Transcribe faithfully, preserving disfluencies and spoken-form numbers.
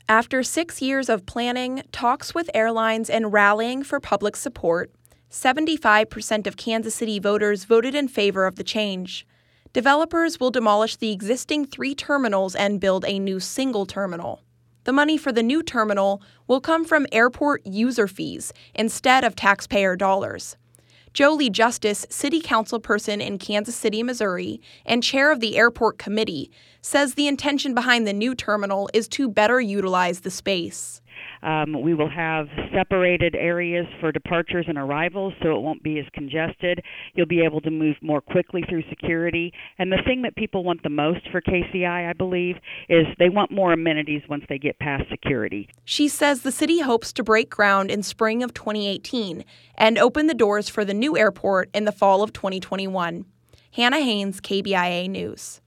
After six years of planning, talks with airlines, and rallying for public support, seventy-five percent of Kansas City voters voted in favor of the change. Developers will demolish the existing three terminals and build a new single terminal. The money for the new terminal will come from airport user fees instead of taxpayer dollars. Jolie Justice, city councilperson in Kansas City, Missouri, and chair of the airport committee, says the intention behind the new terminal is to better utilize the space. Um, we will have separated areas for departures and arrivals, so it won't be as congested. You'll be able to move more quickly through security. And the thing that people want the most for K C I, I believe, is they want more amenities once they get past security. She says the city hopes to break ground in spring of twenty eighteen and open the doors for the new airport in the fall of twenty twenty-one. Hannah Haynes, K B I A News.